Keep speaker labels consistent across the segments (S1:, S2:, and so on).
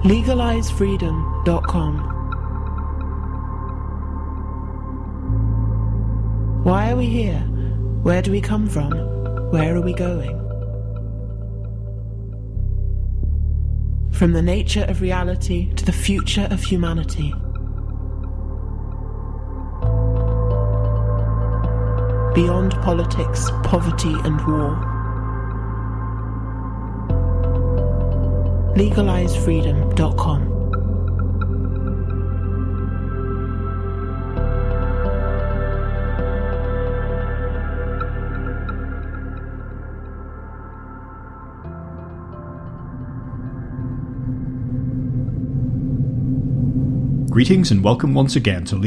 S1: LegalizeFreedom.com. Why are we here? Where do we come from? Where are we going? From the nature of reality to the future of humanity. Beyond politics, poverty and war. LegalizeFreedom.com.
S2: Greetings and welcome once again to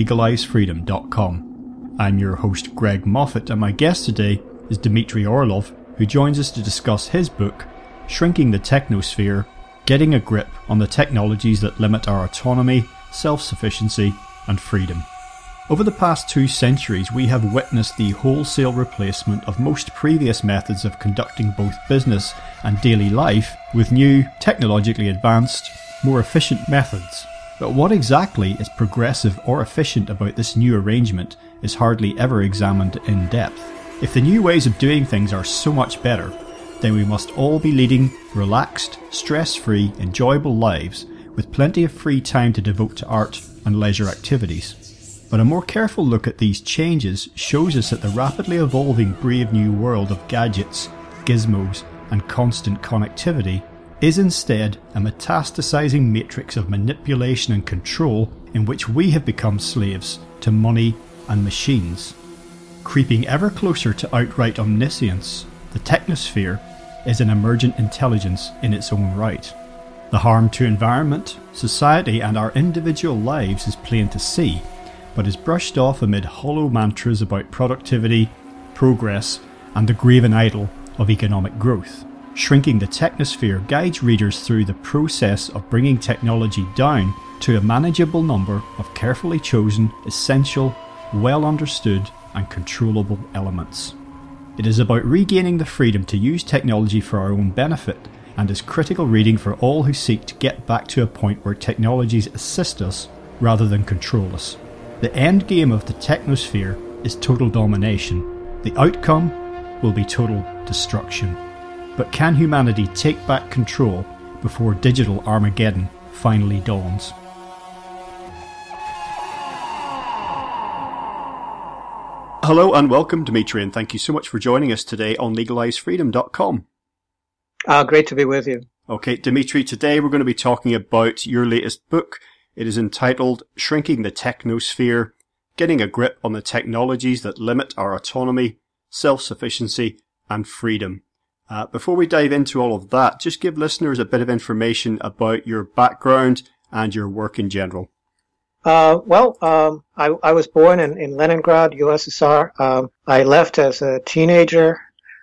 S2: LegalizeFreedom.com. I'm your host Greg Moffat, and my guest today is Dmitry Orlov, who joins us to discuss his book, Shrinking the Technosphere, Getting a Grip on the Technologies that Limit Our Autonomy, Self-Sufficiency and Freedom. Over the past 2 centuries, we have witnessed the wholesale replacement of most previous methods of conducting both business and daily life with new, technologically advanced, more efficient methods. But what exactly is progressive or efficient about this new arrangement is hardly ever examined in depth. If the new ways of doing things are so much better, then we must all be leading relaxed, stress-free, enjoyable lives with plenty of free time to devote to art and leisure activities. But a more careful look at these changes shows us that the rapidly evolving brave new world of gadgets, gizmos and constant connectivity is instead a metastasizing matrix of manipulation and control in which we have become slaves to money and machines. Creeping ever closer to outright omniscience, the technosphere is an emergent intelligence in its own right. The harm to environment, society and our individual lives is plain to see, but is brushed off amid hollow mantras about productivity, progress and the graven idol of economic growth. Shrinking the Technosphere guides readers through the process of bringing technology down to a manageable number of carefully chosen, essential, well understood and controllable elements. It is about regaining the freedom to use technology for our own benefit, and is critical reading for all who seek to get back to a point where technologies assist us rather than control us. The end game of the technosphere is total domination. The outcome will be total destruction. But can humanity take back control before digital Armageddon finally dawns? Hello and welcome, Dmitry, and thank you so much for joining us today on LegalizeFreedom.com.
S3: Great to be with you.
S2: Okay, Dmitry, today we're going to be talking about your latest book. It is entitled Shrinking the Technosphere, Getting a Grip on the Technologies that Limit Our Autonomy, Self-Sufficiency and Freedom. Before we dive into all of that, just give listeners a bit of information about your background and your work in general.
S3: I was born in Leningrad, USSR. I left as a teenager.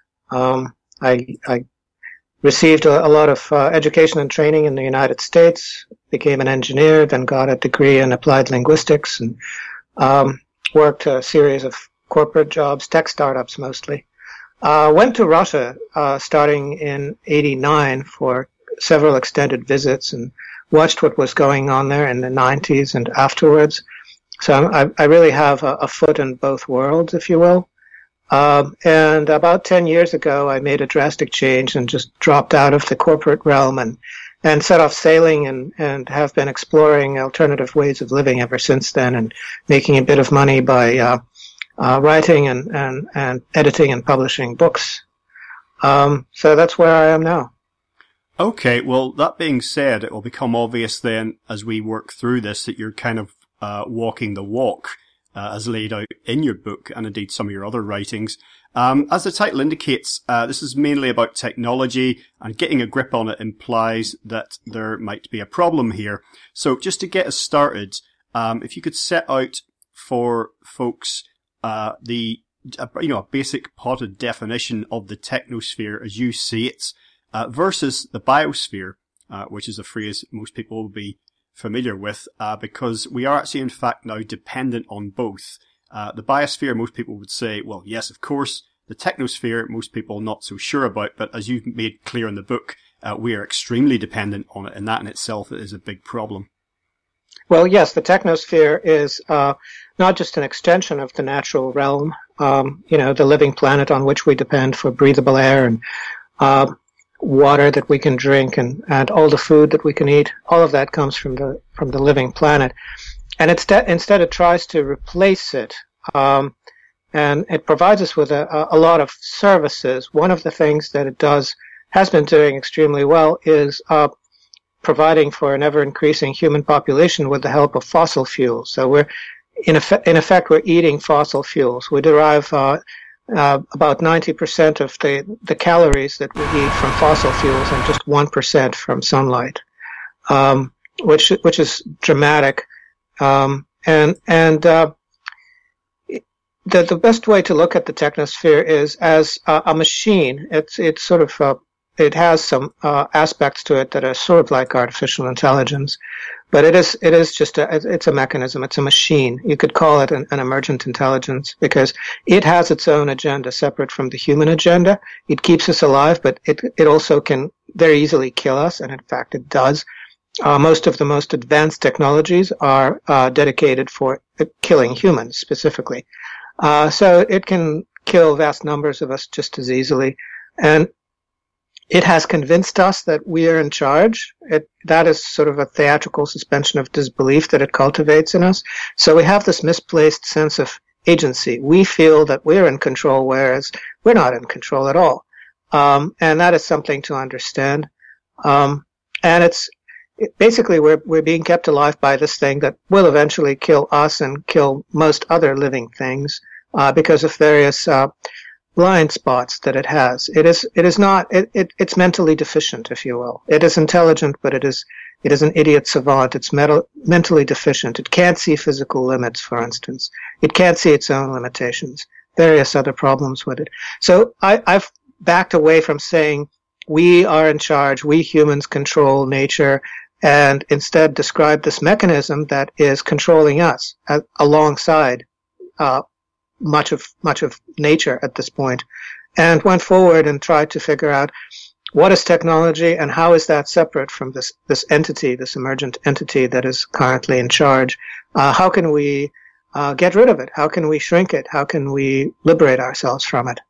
S3: I received a lot of education and training in the United States, became an engineer, then got a degree in applied linguistics, and worked a series of corporate jobs, tech startups mostly. Went to Russia starting in '89 for several extended visits and watched what was going on there in the '90s and afterwards. So I really have a foot in both worlds, if you will. And about 10 years ago, I made a drastic change and just dropped out of the corporate realm and set off sailing and have been exploring alternative ways of living ever since then and making a bit of money by writing and editing and publishing books. So that's where I am now.
S2: Okay, well, that being said, it will become obvious then as we work through this that you're kind of walking the walk as laid out in your book and indeed some of your other writings. As the title indicates, this is mainly about technology, and getting a grip on it implies that there might be a problem here. So just to get us started, if you could set out for folks a basic potted definition of the technosphere as you see it, versus the biosphere, which is a phrase most people will be familiar with, because we are actually in fact now dependent on both. The biosphere, most people would say, well, yes, of course. The technosphere, most people not so sure about, but as you've made clear in the book, we are extremely dependent on it, and that in itself is a big problem.
S3: Well, yes, the technosphere is not just an extension of the natural realm, the living planet on which we depend for breathable air and water that we can drink and all the food that we can eat. All of that comes from the living planet. And instead it tries to replace it. And it provides us with a lot of services. One of the things that it has been doing extremely well is providing for an ever-increasing human population with the help of fossil fuels. So we're, in effect, we're eating fossil fuels. We derive about 90% of the calories that we eat from fossil fuels and just 1% from sunlight, which is dramatic. The best way to look at the technosphere is as a machine. It's sort of it has some aspects to it that are sort of like artificial intelligence, but it is just it's a mechanism. It's a machine. You could call it an emergent intelligence because it has its own agenda separate from the human agenda. It keeps us alive, but it also can very easily kill us, and in fact it does. Most of the most advanced technologies are dedicated for killing humans specifically. So it can kill vast numbers of us just as easily. And it has convinced us that we are in charge. That is sort of a theatrical suspension of disbelief that it cultivates in us. So we have this misplaced sense of agency. We feel that we're in control, whereas we're not in control at all. And that is something to understand. And basically we're being kept alive by this thing that will eventually kill us and kill most other living things because of various blind spots that it has. It's mentally deficient, if you will. It is intelligent, but it is an idiot savant. It's mentally deficient. It can't see physical limits, for instance. It can't see its own limitations. Various other problems with it. So I've backed away from saying we are in charge, we humans control nature, and instead describe this mechanism that is controlling us alongside much of nature at this point, and went forward and tried to figure out what is technology and how is that separate from this entity, this emergent entity that is currently in charge. How can we get rid of it? How can we shrink it? How can we liberate ourselves from it?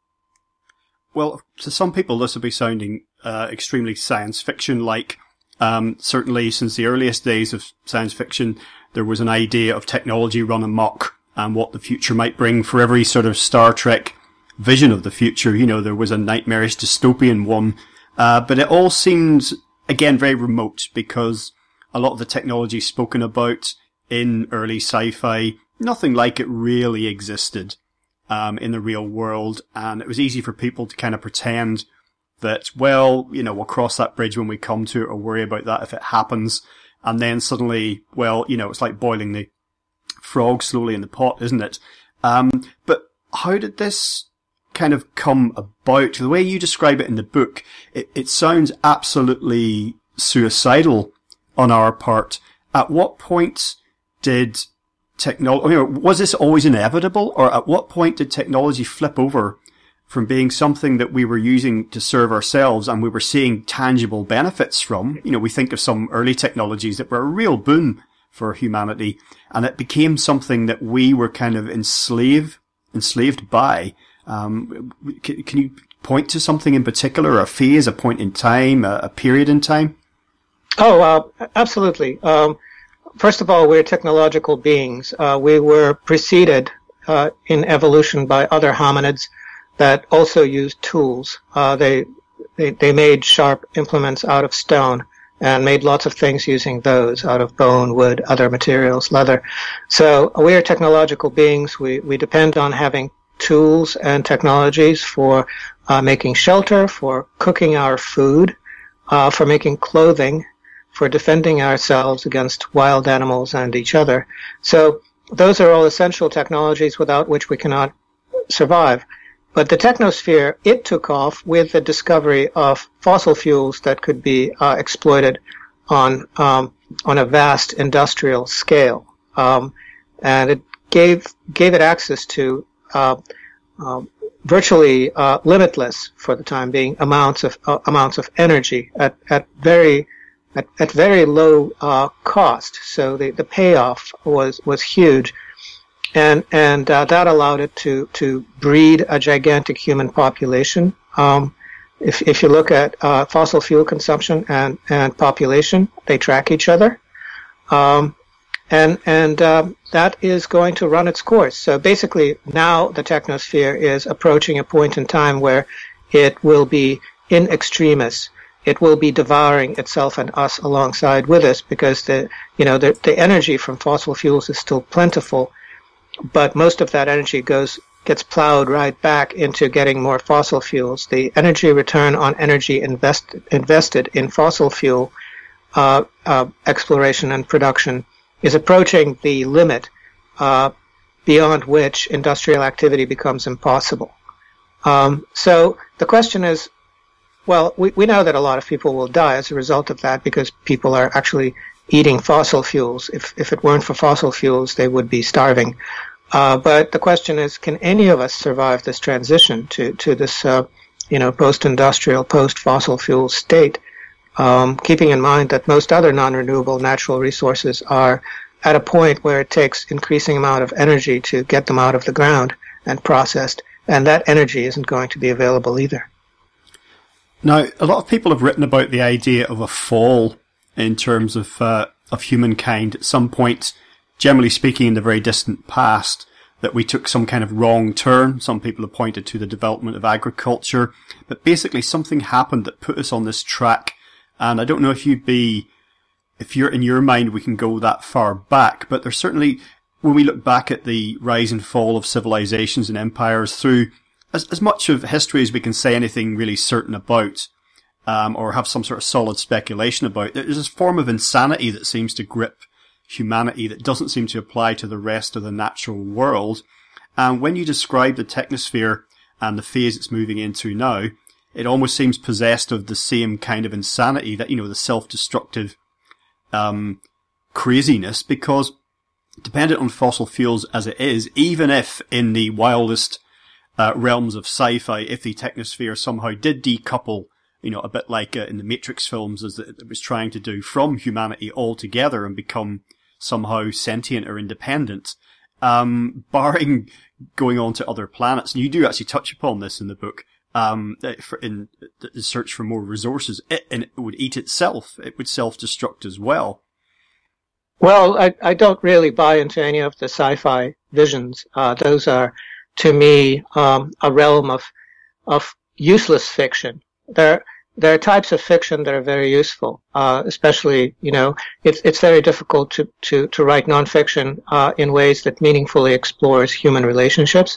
S2: Well, to some people this will be sounding extremely science fiction-like. Certainly since the earliest days of science fiction, there was an idea of technology run amok and what the future might bring. For every sort of Star Trek vision of the future, there was a nightmarish dystopian one. But it all seemed, again, very remote because a lot of the technology spoken about in early sci-fi, nothing like it really existed in the real world. And it was easy for people to kind of pretend that, well, we'll cross that bridge when we come to it or worry about that if it happens. And then suddenly, well, it's like boiling the frog slowly in the pot, isn't it? But how did this kind of come about? The way you describe it in the book, it sounds absolutely suicidal on our part. At what point did technology, was this always inevitable? Or at what point did technology flip over from being something that we were using to serve ourselves and we were seeing tangible benefits from? We think of some early technologies that were a real boon for humanity, and it became something that we were kind of enslaved by. Can you point to something in particular, a phase, a point in time, a period in time?
S3: Oh, absolutely. First of all, we're technological beings. We were preceded in evolution by other hominids that also used tools. They made sharp implements out of stone and made lots of things using those out of bone, wood, other materials, leather. So we are technological beings. We depend on having tools and technologies for making shelter, for cooking our food, for making clothing, for defending ourselves against wild animals and each other. So those are all essential technologies without which we cannot survive. But the technosphere, it took off with the discovery of fossil fuels that could be exploited on a vast industrial scale, and it gave it access to virtually limitless for the time being amounts of energy at very low cost. So the payoff was huge, and that allowed it to breed a gigantic human population. If you look at fossil fuel consumption and population, they track each other. And that is going to run its course. So basically, now the technosphere is approaching a point in time where it will be in extremis. It will be devouring itself and us alongside with us, because the energy from fossil fuels is still plentiful, but most of that energy gets plowed right back into getting more fossil fuels. The energy return on energy invested in fossil fuel exploration and production is approaching the limit beyond which industrial activity becomes impossible. So the question is, well, we know that a lot of people will die as a result of that, because people are actually eating fossil fuels. If it weren't for fossil fuels, they would be starving. But the question is, can any of us survive this transition to this post-industrial, post-fossil fuel state? Keeping in mind that most other non-renewable natural resources are at a point where it takes increasing amount of energy to get them out of the ground and processed, and that energy isn't going to be available either.
S2: Now, a lot of people have written about the idea of a fall in terms of humankind at some point, generally speaking in the very distant past, that we took some kind of wrong turn. Some people have pointed to the development of agriculture, but basically something happened that put us on this track. And I don't know if you're in your mind, we can go that far back, but there's certainly, when we look back at the rise and fall of civilizations and empires through as much of history as we can say anything really certain about, or have some sort of solid speculation about, there's this form of insanity that seems to grip humanity that doesn't seem to apply to the rest of the natural world. And when you describe the technosphere and the phase it's moving into now, it almost seems possessed of the same kind of insanity that, the self-destructive craziness, because dependent on fossil fuels as it is, even if in the wildest realms of sci-fi, if the technosphere somehow did decouple, a bit like in the Matrix films, as it was trying to do, from humanity altogether and become somehow sentient or independent, barring going on to other planets. And you do actually touch upon this in the book, in the search for more resources, and it would eat itself. It would self-destruct as well.
S3: Well, I don't really buy into any of the sci-fi visions. Those are, to me, a realm of useless fiction. There are types of fiction that are very useful, especially, it's very difficult to write nonfiction in ways that meaningfully explores human relationships.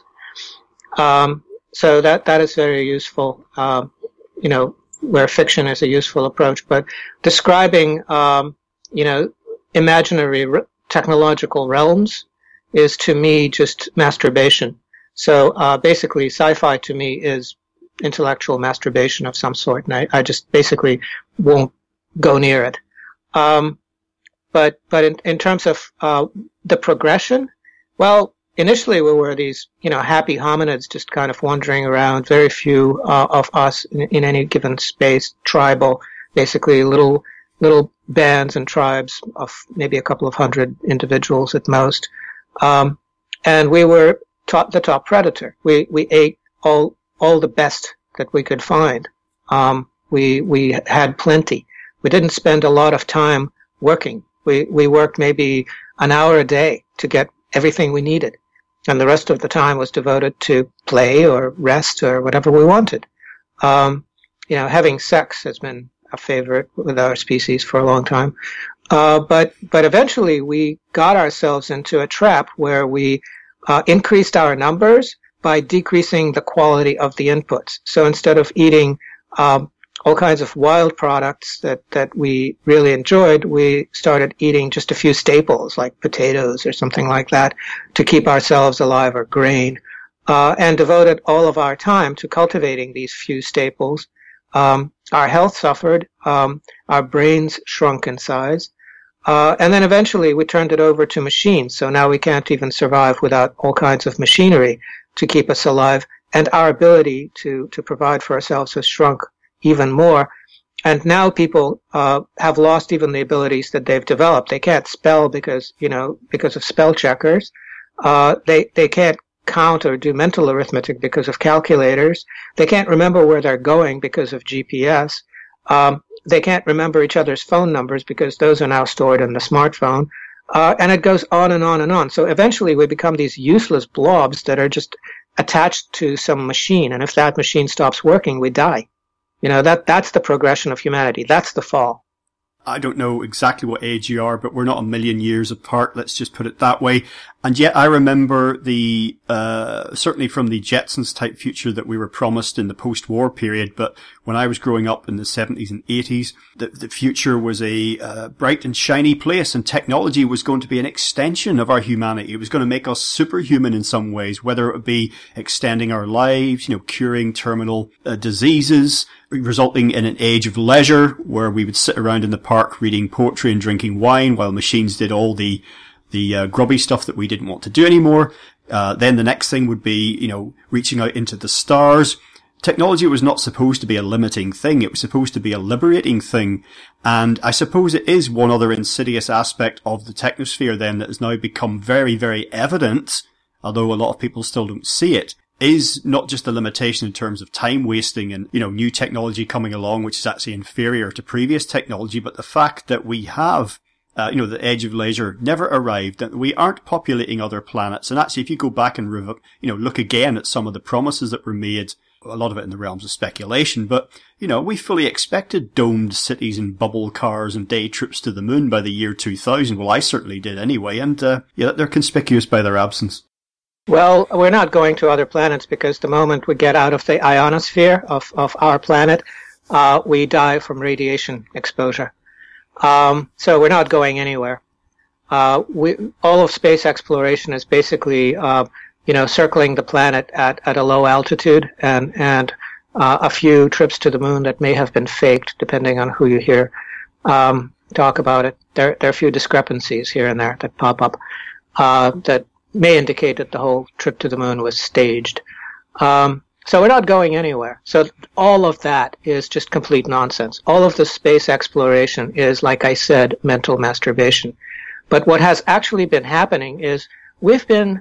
S3: So that is very useful, where fiction is a useful approach. But describing, imaginary technological realms is, to me, just masturbation. So basically, sci-fi to me is intellectual masturbation of some sort, and I just basically won't go near it. But in terms of the progression, well, initially we were these, happy hominids just kind of wandering around, very few of us in any given space, tribal, basically little bands and tribes of maybe a couple of hundred individuals at most. And we were the top predator. We ate all the best that we could find. We had plenty. We didn't spend a lot of time working. We worked maybe an hour a day to get everything we needed. And the rest of the time was devoted to play or rest or whatever we wanted. Having sex has been a favorite with our species for a long time. But eventually we got ourselves into a trap where we increased our numbers by decreasing the quality of the inputs. So instead of eating all kinds of wild products that we really enjoyed, we started eating just a few staples like potatoes or something like that to keep ourselves alive, or grain, and devoted all of our time to cultivating these few staples. Our health suffered, our brains shrunk in size, and then eventually we turned it over to machines. So now we can't even survive without all kinds of machinery to keep us alive, and our ability to provide for ourselves has shrunk even more. And now people have lost even the abilities that they've developed. They can't spell because of spell checkers. They can't count or do mental arithmetic because of calculators. They can't remember where they're going because of GPS. They can't remember each other's phone numbers because those are now stored in the smartphone. And it goes on and on and on. So eventually we become these useless blobs that are just attached to some machine. And if that machine stops working, we die. That's the progression of humanity. That's the fall.
S2: I don't know exactly what age you are, but we're not a million years apart. Let's just put it that way. And yet I remember certainly from the Jetsons type future that we were promised in the post-war period. But when I was growing up in the 70s and 80s, the future was a bright and shiny place, and technology was going to be an extension of our humanity. It was going to make us superhuman in some ways, whether it would be extending our lives, curing terminal diseases, resulting in an age of leisure where we would sit around in the park reading poetry and drinking wine while machines did all the grubby stuff that we didn't want to do anymore. Then the next thing would be, reaching out into the stars. Technology was not supposed to be a limiting thing. It was supposed to be a liberating thing. And I suppose it is one other insidious aspect of the technosphere then that has now become very, very evident, although a lot of people still don't see it, is not just a limitation in terms of time wasting and, new technology coming along, which is actually inferior to previous technology, but the fact that we have, the age of leisure never arrived, that we aren't populating other planets. And actually, if you go back and, look again at some of the promises that were made, a lot of it in the realms of speculation, but, we fully expected domed cities and bubble cars and day trips to the moon by the year 2000. Well, I certainly did anyway. And, they're conspicuous by their absence.
S3: Well, we're not going to other planets because the moment we get out of the ionosphere of our planet, we die from radiation exposure. So we're not going anywhere. All of space exploration is basically, circling the planet at a low altitude and a few trips to the moon that may have been faked, depending on who you hear talk about it. There are a few discrepancies here and there that pop up that may indicate that the whole trip to the moon was staged. So we're not going anywhere. So all of that is just complete nonsense. All of the space exploration is, like I said, mental masturbation. But what has actually been happening is we've been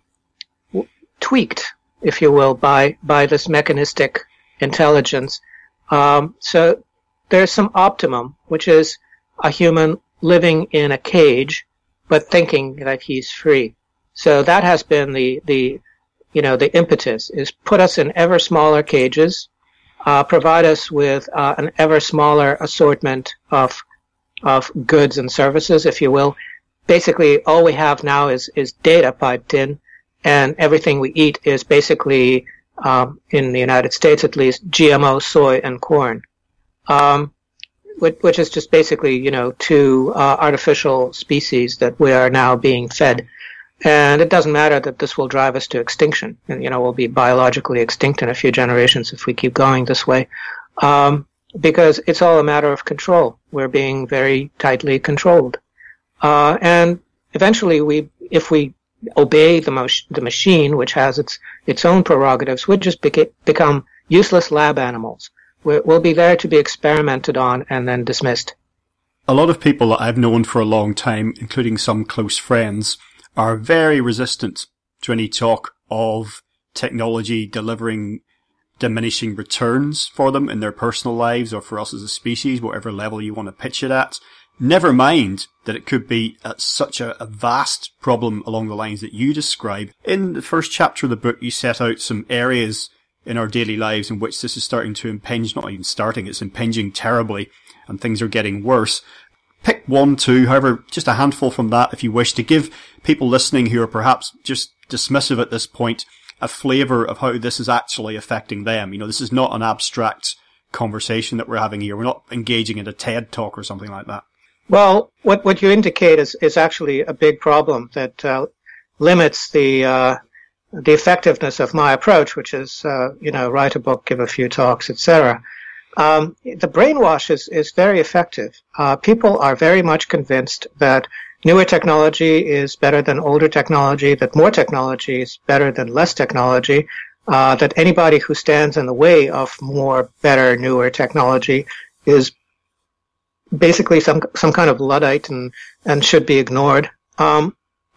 S3: tweaked, if you will, by this mechanistic intelligence. So there's some optimum, which is a human living in a cage, but thinking that he's free. So that has been the impetus, is put us in ever smaller cages, provide us with an ever smaller assortment of goods and services, if you will. Basically, all we have now is data piped in, and everything we eat is basically, in the United States at least, GMO soy and corn, which is just basically, two artificial species that we are now being fed. And it doesn't matter that this will drive us to extinction. And, we'll be biologically extinct in a few generations if we keep going this way. Because it's all a matter of control. We're being very tightly controlled. And eventually if we obey the machine, which has its own prerogatives, we'll just become useless lab animals. We'll be there to be experimented on and then dismissed.
S2: A lot of people that I've known for a long time, including some close friends, are very resistant to any talk of technology delivering diminishing returns for them in their personal lives or for us as a species, whatever level you want to pitch it at. Never mind that it could be at such a vast problem along the lines that you describe. In the first chapter of the book, you set out some areas in our daily lives in which this is starting to impinge, not even starting, it's impinging terribly, and things are getting worse. Pick one, two, however, just a handful from that if you wish, to give people listening who are perhaps just dismissive at this point a flavour of how this is actually affecting them. This is not an abstract conversation that we're having here. We're not engaging in a TED talk or something like that.
S3: Well, what you indicate is actually a big problem that limits the effectiveness of my approach, which is, write a book, give a few talks, etc. The brainwash is very effective. People are very much convinced that newer technology is better than older technology, that more technology is better than less technology, that anybody who stands in the way of more, better, newer technology is basically some kind of Luddite and should be ignored. And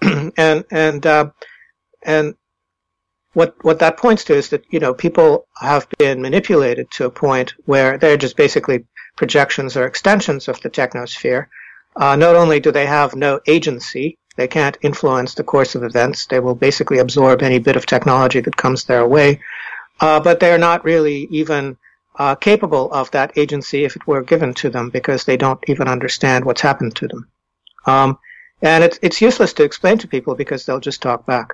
S3: what that points to is that, people have been manipulated to a point where they're just basically projections or extensions of the technosphere. Not only do they have no agency, they can't influence the course of events. They will basically absorb any bit of technology that comes their way. But they're not really even capable of that agency if it were given to them, because they don't even understand what's happened to them. And it's useless to explain to people because they'll just talk back.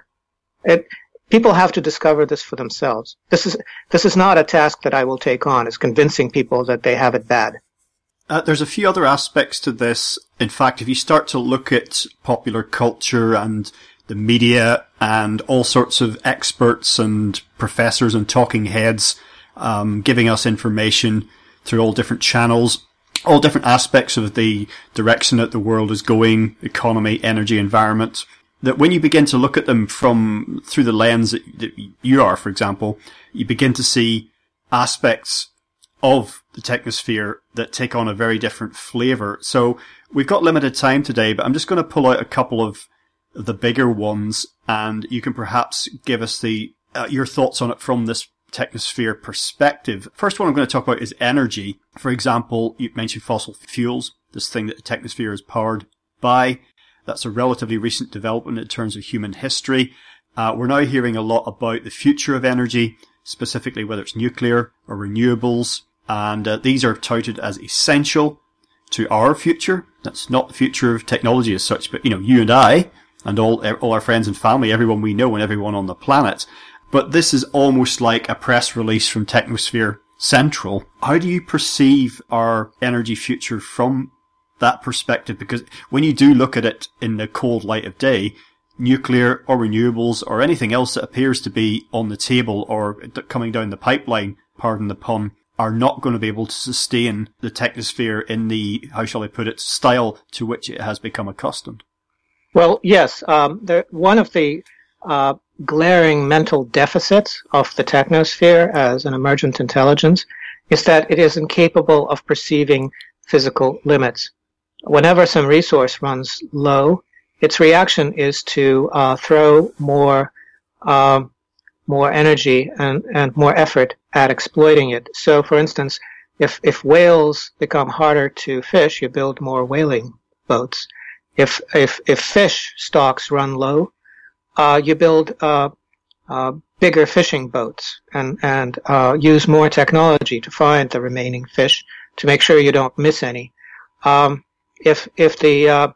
S3: People have to discover this for themselves. This is not a task that I will take on, is convincing people that they have it bad.
S2: There's a few other aspects to this. In fact, if you start to look at popular culture and the media and all sorts of experts and professors and talking heads giving us information through all different channels, all different aspects of the direction that the world is going, economy, energy, environment, that when you begin to look at them through the lens that you are, for example, you begin to see aspects of the technosphere that take on a very different flavour. So we've got limited time today, but I'm just going to pull out a couple of the bigger ones, and you can perhaps give us your thoughts on it from this technosphere perspective. First one I'm going to talk about is energy. For example, you mentioned fossil fuels, this thing that the technosphere is powered by. That's a relatively recent development in terms of human history. We're now hearing a lot about the future of energy, specifically whether it's nuclear or renewables. And these are touted as essential to our future. That's not the future of technology as such, but, you and I and all our friends and family, everyone we know and everyone on the planet. But this is almost like a press release from Technosphere Central. How do you perceive our energy future from that perspective? Because when you do look at it in the cold light of day, nuclear or renewables or anything else that appears to be on the table or coming down the pipeline, pardon the pun, are not going to be able to sustain the technosphere in the, how shall I put it, style to which it has become accustomed.
S3: Well, yes. One of the glaring mental deficits of the technosphere as an emergent intelligence is that it is incapable of perceiving physical limits. Whenever some resource runs low, its reaction is to throw more energy and more effort at exploiting it. So, for instance, if whales become harder to fish, you build more whaling boats. If fish stocks run low, you build bigger fishing boats and use more technology to find the remaining fish to make sure you don't miss any. If the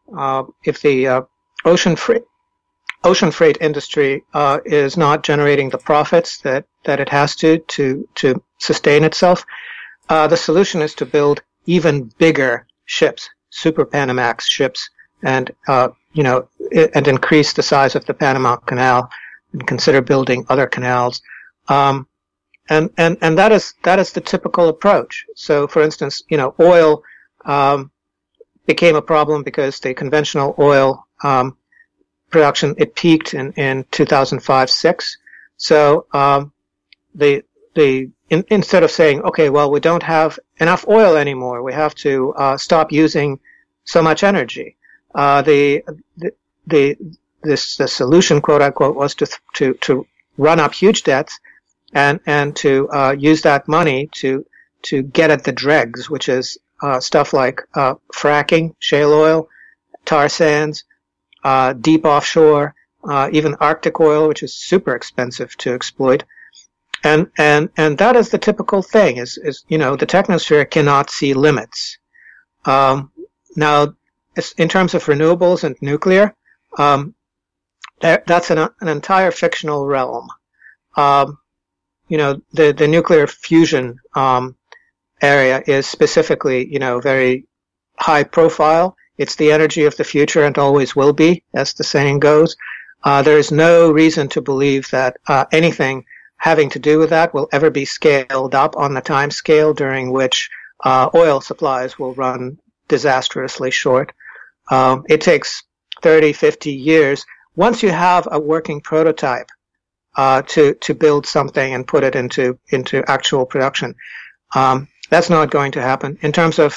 S3: ocean freight industry is not generating the profits that it has to sustain itself, the solution is to build even bigger ships, super Panamax ships, and and increase the size of the Panama Canal and consider building other canals. And that is the typical approach. So, for instance, oil became a problem because the conventional oil production, it peaked in 2005-06. So instead of saying, okay, well, we don't have enough oil anymore, we have to stop using so much energy. The solution, quote unquote, was to run up huge debts and to use that money to get at the dregs, which is stuff like fracking, shale oil, tar sands, deep offshore, even Arctic oil, which is super expensive to exploit. And that is the typical thing is the technosphere cannot see limits. Now, in terms of renewables and nuclear, that's an entire fictional realm. The nuclear fusion, area is specifically, very high profile. It's the energy of the future and always will be, as the saying goes. There is no reason to believe that anything having to do with that will ever be scaled up on the time scale during which oil supplies will run disastrously short. It takes 30, 50 years. Once you have a working prototype, to build something and put it into actual production. That's not going to happen. In terms of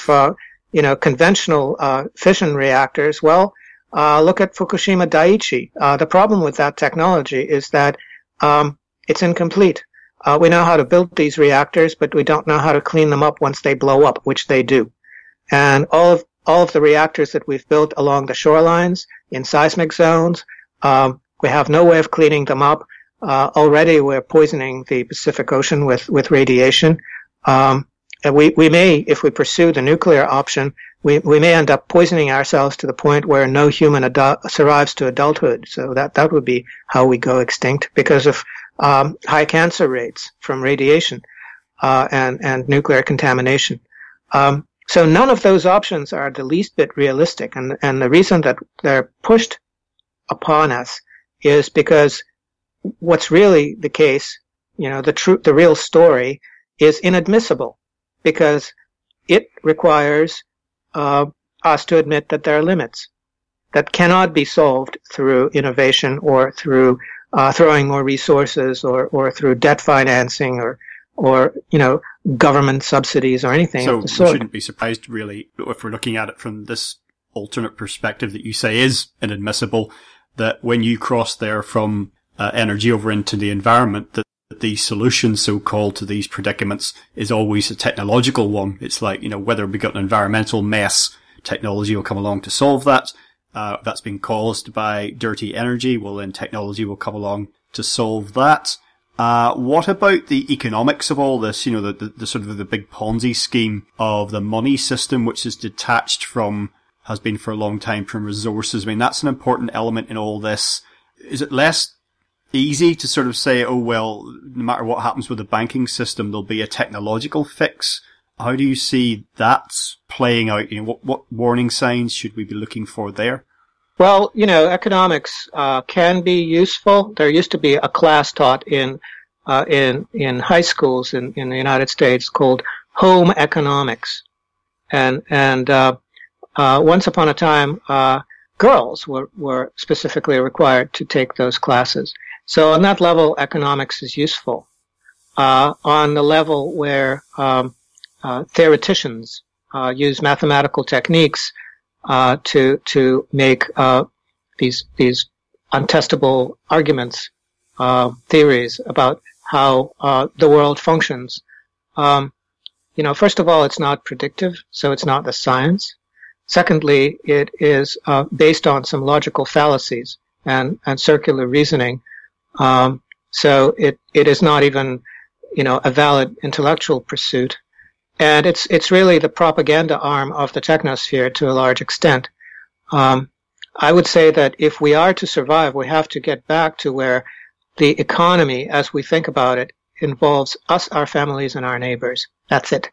S3: conventional fission reactors, well, look at Fukushima Daiichi. The problem with that technology is that it's incomplete. We know how to build these reactors, but we don't know how to clean them up once they blow up, which they do. And all of the reactors that we've built along the shorelines in seismic zones, we have no way of cleaning them up. Already we're poisoning the Pacific Ocean with radiation. And we may, if we pursue the nuclear option, we may end up poisoning ourselves to the point where no human survives to adulthood. So that would be how we go extinct because of high cancer rates from radiation and nuclear contamination. So none of those options are the least bit realistic, and the reason that they're pushed upon us is because what's really the case, the real story is inadmissible, because it requires us to admit that there are limits that cannot be solved through innovation or through throwing more resources or through debt financing or government subsidies or anything of the sort.
S2: So we shouldn't be surprised, really, if we're looking at it from this alternate perspective that you say is inadmissible, that when you cross there from energy over into the environment, that the solution, so-called, to these predicaments is always a technological one. It's like, whether we've got an environmental mess, technology will come along to solve that. That's been caused by dirty energy, well, then technology will come along to solve that. What about the economics of all this? The sort of the big Ponzi scheme of the money system, which is detached from, has been for a long time, from resources. I mean, that's an important element in all this. Is it less easy to sort of say, oh, well, no matter what happens with the banking system, there'll be a technological fix? How do you see that playing out? What warning signs should we be looking for there?
S3: Well, economics can be useful. There used to be a class taught in high schools in the United States called home economics, and once upon a time, girls were specifically required to take those classes. So on that level, economics is useful. On the level where theoreticians use mathematical techniques to make these untestable arguments, theories about how the world functions. First of all, it's not predictive, so it's not the science. Secondly, it is based on some logical fallacies and circular reasoning. So it is not even, a valid intellectual pursuit. And it's really the propaganda arm of the technosphere to a large extent. I would say that if we are to survive, we have to get back to where the economy, as we think about it, involves us, our families, and our neighbors. That's it.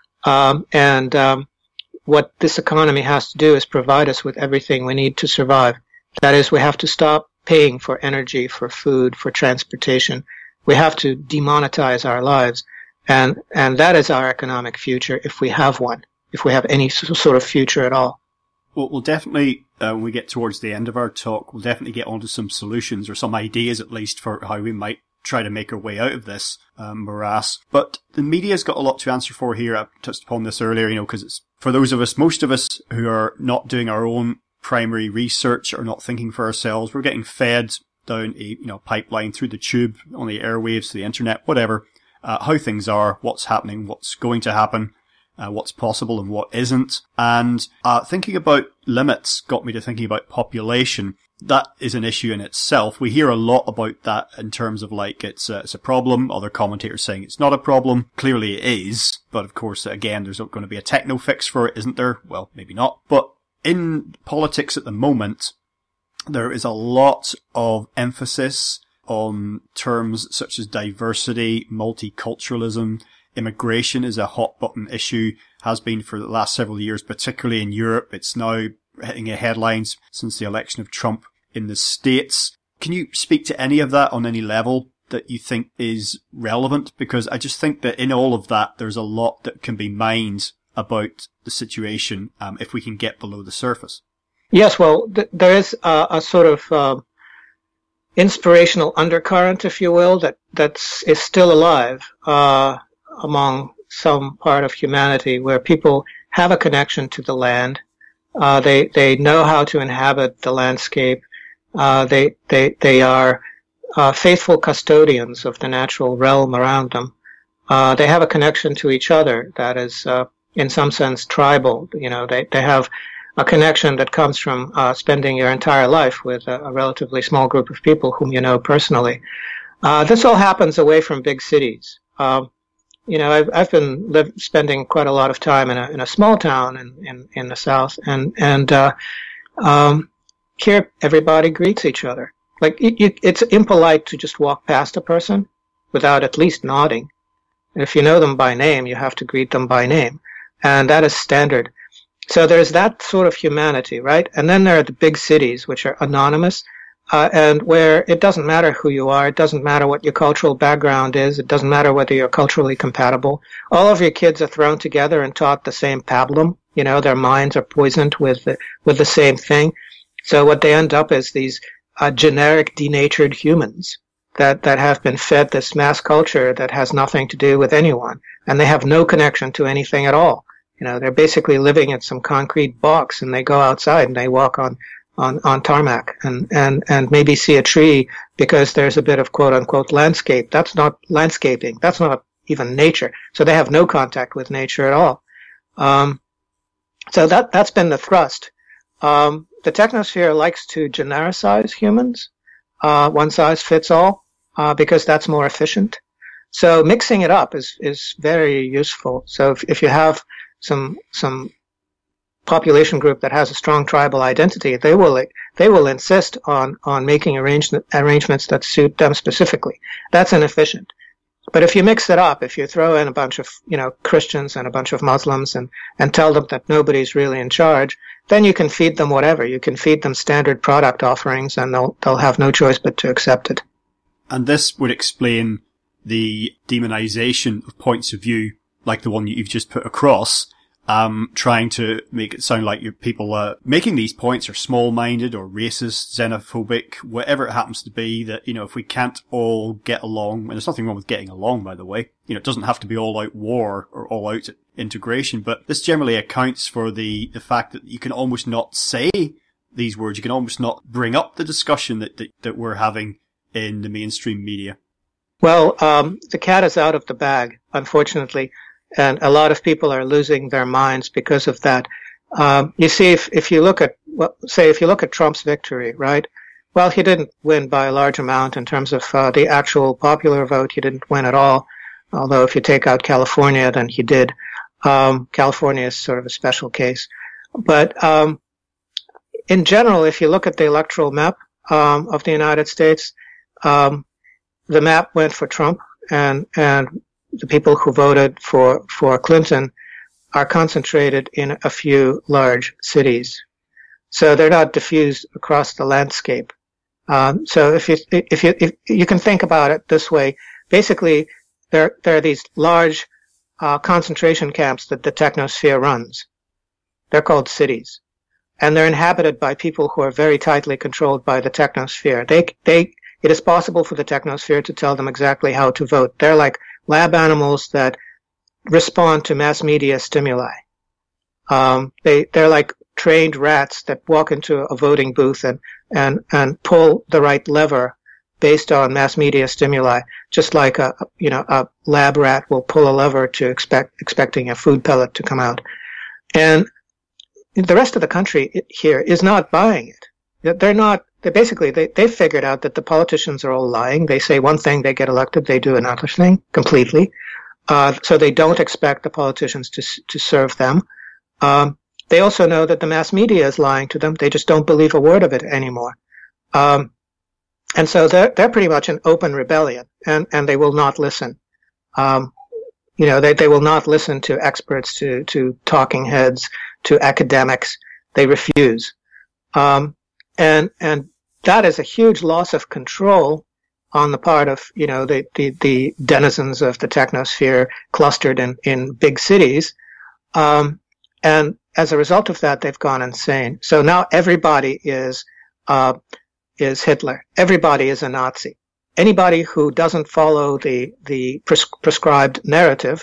S3: What this economy has to do is provide us with everything we need to survive. That is, we have to stop paying for energy, for food, for transportation. We have to demonetize our lives. And that is our economic future, if we have one, if we have any sort of future at all.
S2: Well, we'll definitely, when we get towards the end of our talk, we'll definitely get onto some solutions, or some ideas at least, for how we might try to make our way out of this morass. But the media's got a lot to answer for here. I touched upon this earlier, because it's for those of us, most of us who are not doing our own primary research or not thinking for ourselves, we're getting fed down a pipeline through the tube, on the airwaves, the internet, whatever, how things are, what's happening, what's going to happen, what's possible and what isn't. And thinking about limits got me to thinking about population. That is an issue in itself. We hear a lot about that in terms of it's a problem. Other commentators saying it's not a problem. Clearly it is. But of course, again, there's not going to be a techno fix for it, isn't there? Well, maybe not. But in politics at the moment, there is a lot of emphasis on terms such as diversity, multiculturalism. Immigration is a hot button issue, has been for the last several years, particularly in Europe. It's now hitting the headlines since the election of Trump in the States. Can you speak to any of that on any level that you think is relevant? Because I just think that in all of that, there's a lot that can be mined about the situation if we can get below the surface.
S3: Yes, well, there is a sort of inspirational undercurrent, if you will, is still alive among some part of humanity, where people have a connection to the land. They know how to inhabit the landscape. They are faithful custodians of the natural realm around them. They have a connection to each other that is, in some sense, tribal. They have a connection that comes from spending your entire life with a relatively small group of people whom you know personally. This all happens away from big cities. I've been spending quite a lot of time in a small town in the South, and here everybody greets each other. Like it's impolite to just walk past a person without at least nodding. If you know them by name, you have to greet them by name, and that is standard. So there's that sort of humanity, right? And then there are the big cities, which are anonymous, and where it doesn't matter who you are, it doesn't matter what your cultural background is, it doesn't matter whether you're culturally compatible. All of your kids are thrown together and taught the same pablum. Their minds are poisoned with the same thing. So what they end up is these generic, denatured humans that have been fed this mass culture that has nothing to do with anyone, and they have no connection to anything at all. They're basically living in some concrete box, and they go outside and they walk on tarmac and maybe see a tree because there's a bit of quote unquote landscape. That's not landscaping. That's not even nature. So they have no contact with nature at all. So that's been the thrust. The technosphere likes to genericize humans. One size fits all, because that's more efficient. So mixing it up is very useful. So if you have some population group that has a strong tribal identity, they will insist on making arrangements that suit them specifically. That's inefficient. But if you mix it up, if you throw in a bunch of Christians and a bunch of Muslims and tell them that nobody's really in charge, then you can feed them whatever. You can feed them standard product offerings, and they'll have no choice but to accept it.
S2: And this would explain the demonization of points of view, like the one you've just put across, trying to make it sound like your people making these points are small-minded or racist, xenophobic, whatever it happens to be, that, if we can't all get along, and there's nothing wrong with getting along, by the way, it doesn't have to be all-out war or all-out integration, but this generally accounts for the fact that you can almost not say these words, you can almost not bring up the discussion that we're having in the mainstream media. Well,
S3: the cat is out of the bag, unfortunately. And a lot of people are losing their minds because of that. You see, if you look at Trump's victory, right? Well, he didn't win by a large amount in terms of the actual popular vote. He didn't win at all. Although if you take out California, then he did. California is sort of a special case. But in general, if you look at the electoral map of the United States, the map went for Trump, and the people who voted for Clinton are concentrated in a few large cities. So they're not diffused across the landscape. So if you can think about it this way, basically there are these large concentration camps that the technosphere runs. They're called cities. And they're inhabited by people who are very tightly controlled by the technosphere. It is possible for the technosphere to tell them exactly how to vote. They're like lab animals that respond to mass media stimuli. They're like trained rats that walk into a voting booth and pull the right lever based on mass media stimuli, just like a lab rat will pull a lever to expecting a food pellet to come out. And the rest of the country here is not buying it. They've figured out that the politicians are all lying. They say one thing, they get elected, they do another thing completely. So they don't expect the politicians to serve them. They also know that the mass media is lying to them. They just don't believe a word of it anymore. And so they're pretty much in open rebellion, and they will not listen. They will not listen to experts, to talking heads, to academics. They refuse. And that is a huge loss of control on the part of, the denizens of the technosphere clustered in big cities. And as a result of that, they've gone insane. So now everybody is is Hitler. Everybody is a Nazi. Anybody who doesn't follow the prescribed narrative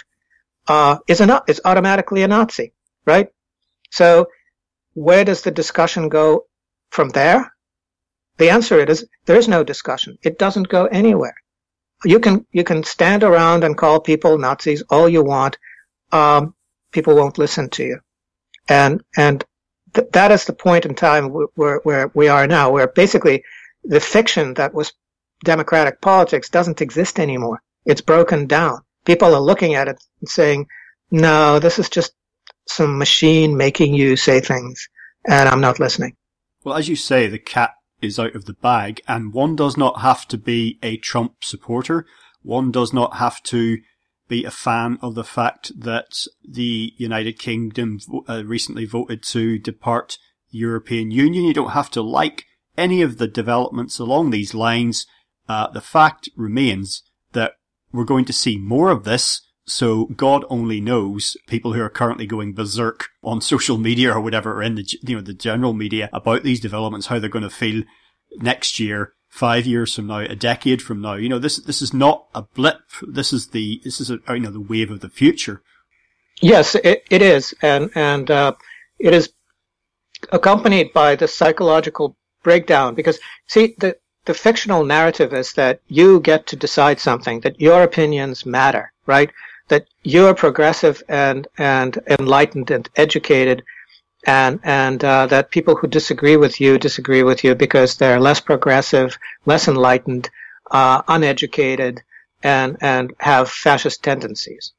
S3: is automatically a Nazi, right? So where does the discussion go from there? The answer is there is no discussion. It doesn't go anywhere. You can stand around and call people Nazis all you want. People won't listen to you. And that is the point in time where we are now, where basically the fiction that was democratic politics doesn't exist anymore. It's broken down. People are looking at it and saying, no, this is just some machine making you say things, and I'm not listening.
S2: Well, as you say, the cat is out of the bag, and one does not have to be a Trump supporter. One does not have to be a fan of the fact that the United Kingdom recently voted to depart the European Union. You don't have to like any of the developments along these lines. The fact remains that we're going to see more of this. So God only knows people who are currently going berserk on social media or whatever, or in the general media about these developments, how they're going to feel next year, 5 years from now, a decade from now. This is not a blip. This is the wave of the future.
S3: Yes, it is. And it is accompanied by the psychological breakdown, because see, the fictional narrative is that you get to decide something, that your opinions matter, right? That you're progressive and enlightened and educated, and that people who disagree with you because they're less progressive, less enlightened, uneducated, and have fascist tendencies.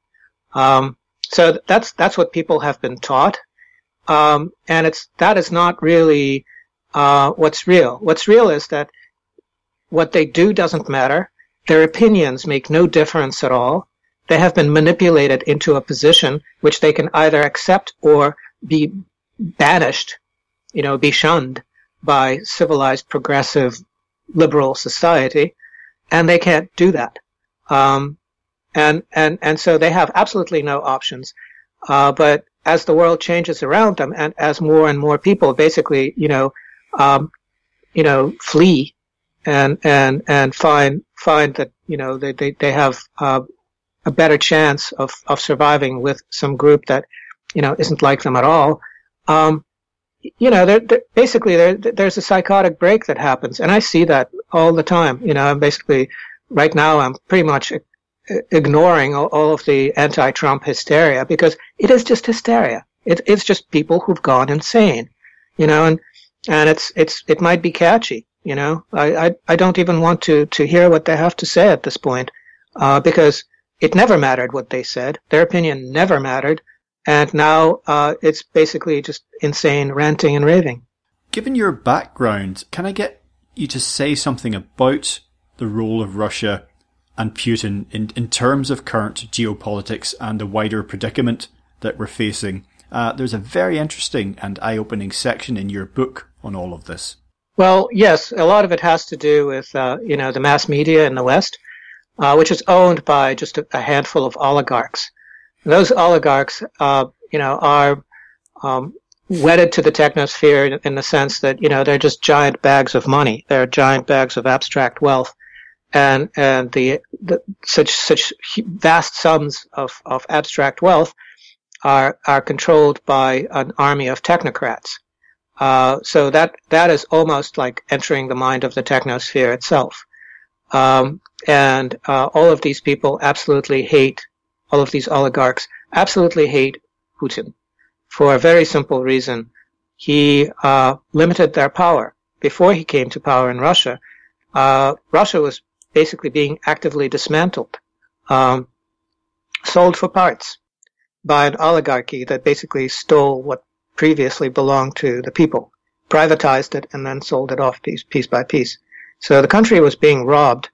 S3: So that's what people have been taught, and that is not really what's real. What's real is that what they do doesn't matter. Their opinions make no difference at all. They have been manipulated into a position which they can either accept or be banished, be shunned by civilized, progressive, liberal society, and they can't do that. And so they have absolutely no options. But as the world changes around them, and as more and more people basically, flee and find that, they have a better chance of surviving with some group that, isn't like them at all. There's a psychotic break that happens, and I see that all the time. I'm basically, right now, I'm pretty much ignoring all of the anti-Trump hysteria, because it is just hysteria. It's just people who've gone insane, and it might be catchy, I don't even want to hear what they have to say at this point, because it never mattered what they said. Their opinion never mattered. And now it's basically just insane ranting and raving.
S2: Given your background, can I get you to say something about the role of Russia and Putin in terms of current geopolitics and the wider predicament that we're facing? There's a very interesting and eye-opening section in your book on all of this.
S3: Well, yes, a lot of it has to do with, the mass media in the West, which is owned by just a handful of oligarchs. Those oligarchs, are wedded to the technosphere in the sense that, they're just giant bags of money. They're giant bags of abstract wealth, and such vast sums of abstract wealth are controlled by an army of technocrats. So that is almost like entering the mind of the technosphere itself. And all of these people absolutely hate, all of these oligarchs absolutely hate Putin for a very simple reason. He limited their power. Before he came to power in Russia, Russia was basically being actively dismantled, sold for parts by an oligarchy that basically stole what previously belonged to the people, privatized it, and then sold it off piece by piece. So the country was being robbed.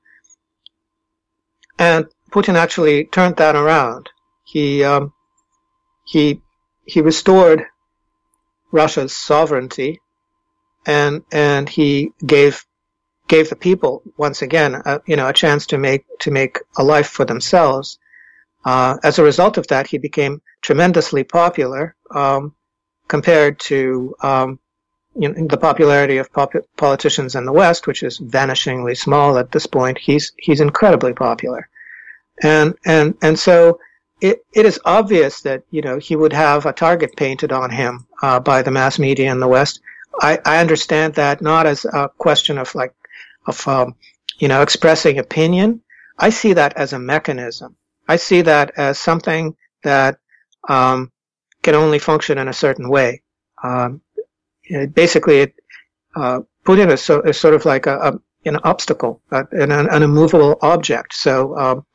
S3: And Putin actually turned that around. He restored Russia's sovereignty, and he gave the people once again, a chance to make a life for themselves. As a result of that, he became tremendously popular, compared to the popularity of politicians in the West, which is vanishingly small at this point, he's incredibly popular. And so it is obvious that, he would have a target painted on him, by the mass media in the West. I understand that not as a question of expressing opinion. I see that as a mechanism. I see that as something that, can only function in a certain way. Basically, Putin is sort of like an obstacle, an immovable object. So,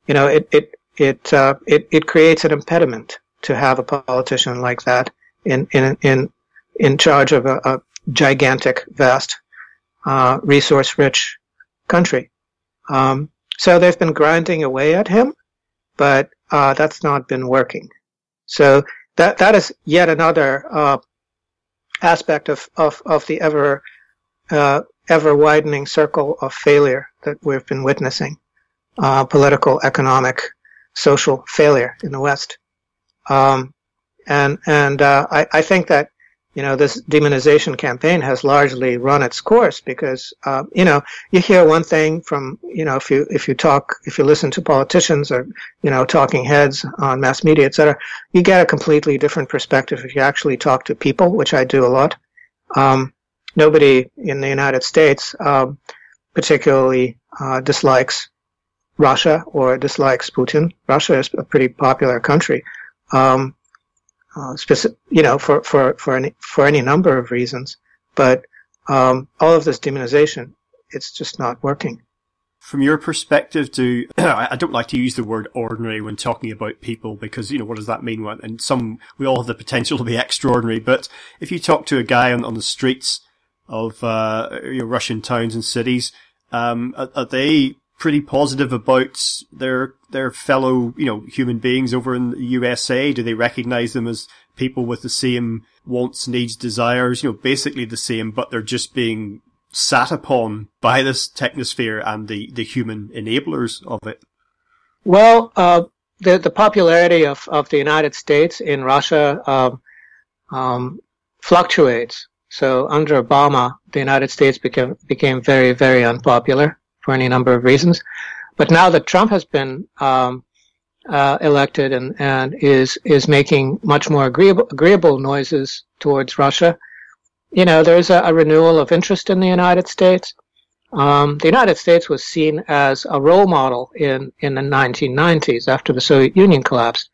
S3: it creates an impediment to have a politician like that in charge of a gigantic, vast, resource-rich country. So they've been grinding away at him, but that's not been working. So that is yet another aspect of the ever widening circle of failure that we've been witnessing. Political, economic, social failure in the West. I think that, this demonization campaign has largely run its course because, you hear one thing from, if you listen to politicians or, talking heads on mass media, et cetera, you get a completely different perspective if you actually talk to people, which I do a lot. Nobody in the United States, particularly, dislikes Russia or dislikes Putin. Russia is a pretty popular country. For any number of reasons, but all of this demonization, it's just not working.
S2: From your perspective, I don't like to use the word ordinary when talking about people because, what does that mean? And we all have the potential to be extraordinary, but if you talk to a guy on the streets of, Russian towns and cities, are they pretty positive about their fellow, human beings over in the USA? Do they recognize them as people with the same wants, needs, desires, basically the same, but they're just being sat upon by this technosphere and the human enablers of it?
S3: Well, the popularity of the United States in Russia fluctuates. So under Obama, the United States became very, very unpopular for any number of reasons. But now that Trump has been elected and is making much more agreeable noises towards Russia, there's a renewal of interest in the United States. The United States was seen as a role model in the 1990s after the Soviet Union collapsed.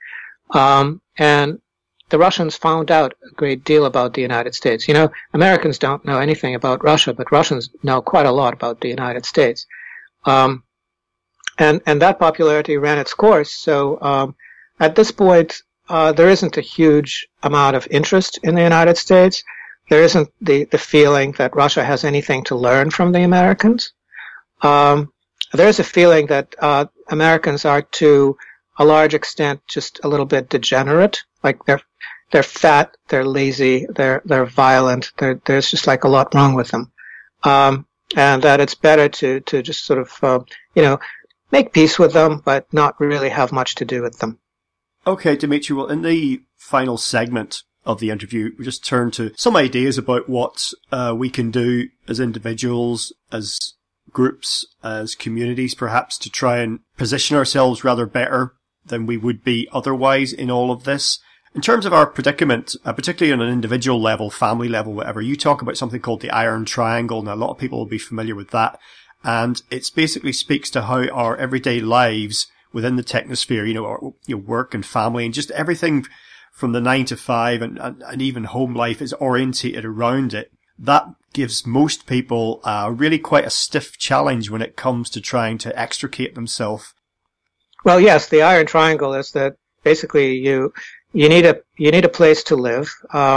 S3: And the Russians found out a great deal about the United States. Americans don't know anything about Russia, but Russians know quite a lot about the United States. And that popularity ran its course. So, at this point, there isn't a huge amount of interest in the United States. There isn't the feeling that Russia has anything to learn from the Americans. There's a feeling that, Americans are to a large extent just a little bit degenerate. Like they're fat, they're lazy, they're violent, there's just like a lot wrong with them. And that it's better to just sort of, make peace with them, but not really have much to do with them.
S2: Okay, Dimitri, well, in the final segment of the interview, we just turn to some ideas about what we can do as individuals, as groups, as communities, perhaps, to try and position ourselves rather better than we would be otherwise in all of this. In terms of our predicament, particularly on an individual level, family level, whatever, you talk about something called the Iron Triangle. Now, a lot of people will be familiar with that. And it basically speaks to how our everyday lives within the technosphere, our work and family and just everything from the 9 to 5 and even home life is orientated around it. That gives most people really quite a stiff challenge when it comes to trying to extricate themselves.
S3: Well, yes, the Iron Triangle is that basically you need a place to live,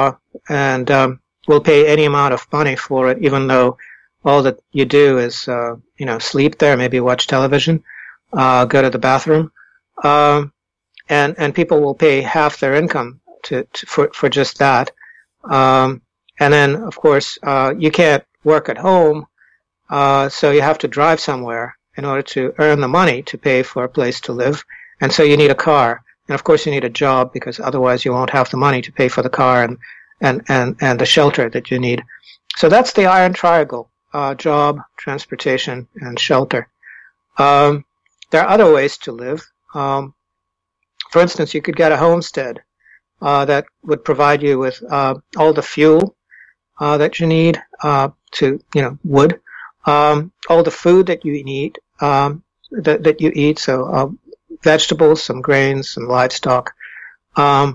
S3: and will pay any amount of money for it, even though all that you do is sleep there, maybe watch television, go to the bathroom, and people will pay half their income for just that. And then, of course, you can't work at home, so you have to drive somewhere in order to earn the money to pay for a place to live. And so you need a car. And of course you need a job because otherwise you won't have the money to pay for the car and the shelter that you need. So that's the iron triangle, job, transportation, and shelter. There are other ways to live. For instance, you could get a homestead that would provide you with all the fuel that you need wood, all the food that you need, that you eat, so vegetables, some grains, some livestock, and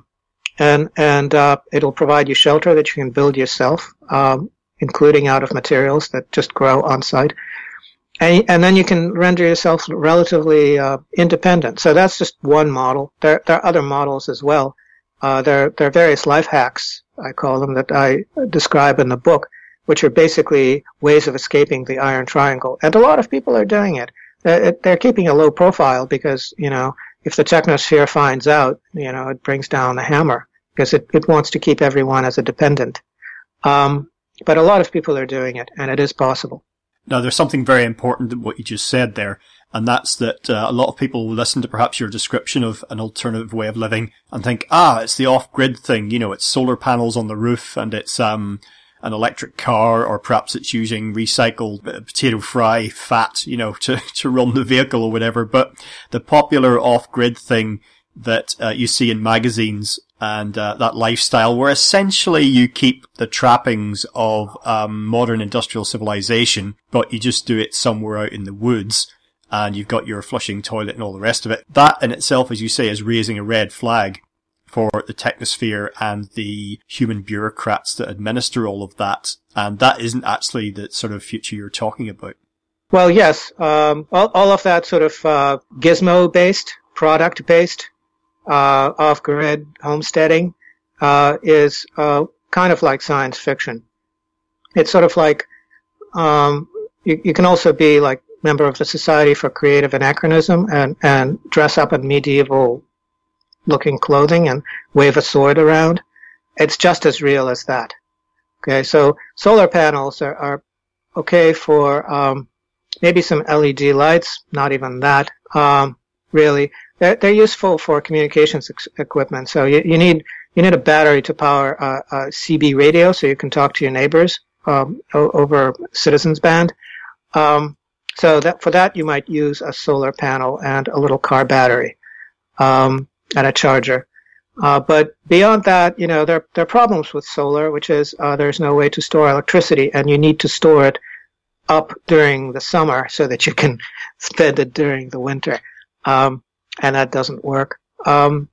S3: it'll provide you shelter that you can build yourself, including out of materials that just grow on site. And then you can render yourself relatively independent. So that's just one model. There are other models as well. There are various life hacks, I call them, that I describe in the book, which are basically ways of escaping the iron triangle. And a lot of people are doing it. They're keeping a low profile because, if the technosphere finds out, it brings down the hammer because it wants to keep everyone as a dependent. But a lot of people are doing it, and it is possible.
S2: Now, there's something very important in what you just said there, and that's that a lot of people will listen to perhaps your description of an alternative way of living and think, it's the off-grid thing, it's solar panels on the roof and it's an electric car, or perhaps it's using recycled potato fry fat, to run the vehicle or whatever. But the popular off-grid thing that you see in magazines and that lifestyle where essentially you keep the trappings of modern industrial civilization, but you just do it somewhere out in the woods and you've got your flushing toilet and all the rest of it. That in itself, as you say, is raising a red flag for the technosphere and the human bureaucrats that administer all of that. And that isn't actually the sort of future you're talking about.
S3: Well, yes. All of that sort of gizmo-based, product-based, off-grid homesteading is kind of like science fiction. It's sort of like you can also be like member of the Society for Creative Anachronism and dress up in medieval-looking clothing and wave a sword around. It's just as real as that. Okay, so solar panels are okay for maybe some LED lights, not even that, really. They're useful for communications equipment. So you need a battery to power a CB radio, so you can talk to your neighbors over citizens band. So for that you might use a solar panel and a little car battery and a charger. But beyond that, there are problems with solar, which is there's no way to store electricity, and you need to store it up during the summer so that you can spend it during the winter. And that doesn't work. So